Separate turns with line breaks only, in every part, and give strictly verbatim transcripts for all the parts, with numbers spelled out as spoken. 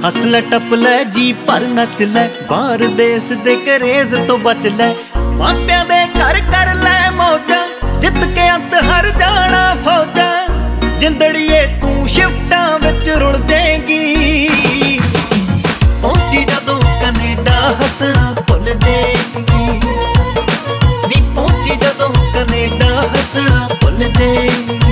हस लै टप लै जी पर नच लै, बाहर देश दे करेज तो बच लै। मापियां दे घर कर लै मौजां, जित के अंत हर जाना फौजां। जिंदड़िए तू शिफ्टां विच रुल देंगी, पहुंची जदों कनेडा हसना भुल देंगी। नी पहुंची जदों कनेडा हसना भुल देंगी।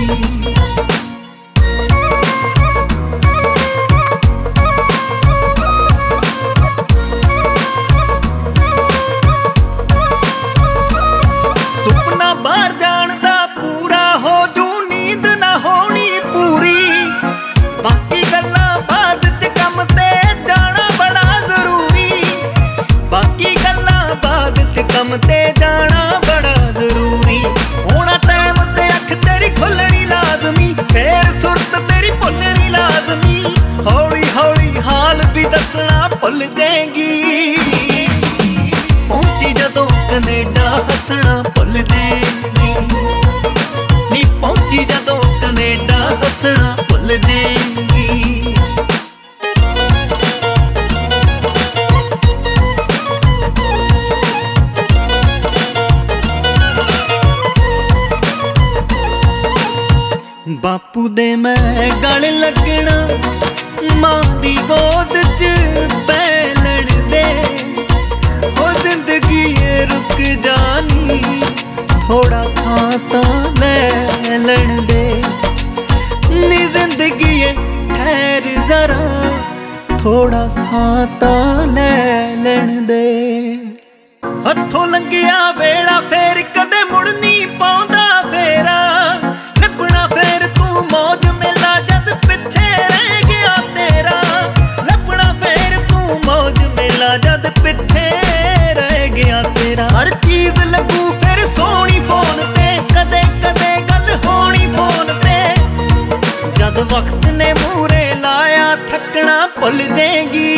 सुपना बाहर जान दा पूरा हो जू, नींद ना होनी पूरी। बाकी गल्लां बाद च कम ते जाना बड़ा जरूरी। बाकी गल्लां बाद च कम ते जाना बड़ा जरूरी। होना टाइम ते अख तेरी खुलनी लाजमी, फिर सुरत तेरी भुलनी लाजमी। हौली हौली हाल भी दसना भुल देंगी, पहुंची जदों कनेडा हसना भुल देंगी। नी पहुंची जदों कनेडा हसना भुल देंगी। बापू दे मैं गल लगना, मां दी गोद च बैलन दे। हो जिंदगी ये रुक जानी, थोड़ा सा तां ले लैन दे। नी जिंदगी ये ठहर जरा, थोड़ा सा तां ले लैन दे। हथों लंघिया वेला फेर कदे मुड़ नहीं पाउंदा फेरा। लभना फेर तू मौज मेला जद पिछे रह गया तेरा। लभना फेर तू मौज मेला जद पिछे रह गया तेरा। हर चीज लगू फिर सोनी फोन ते, कदे कदे गल होनी फोन ते। जद वक्त ने मूरे लाया थकना भुल देंगी,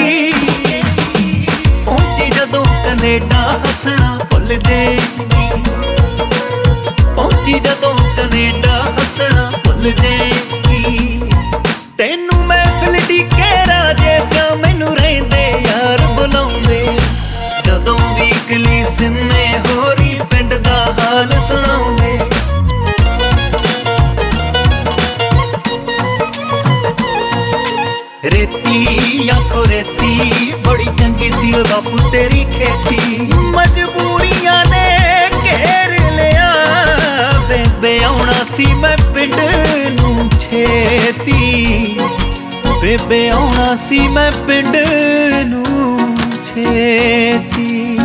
पहुंची जदों कनेडा हसना भुल देंगी। पहुंची जदों कनेडा हसना भुल देंगी। तैनू महफिल ढीके राजे सा, मैनू रहिंदे यार बुलाउंदे। जदों भी गली सिमे होरी पिंड दा हाल सुणाउंदे। रेती आखो रेती बड़ी चंगी सी ओ बापू तेरी खेती। मजबूरियां ने घेर लिया, बेबे आउणा सी मैं पिंड नू छेती। बेबे आउणा सी मैं पिंड नू छेती।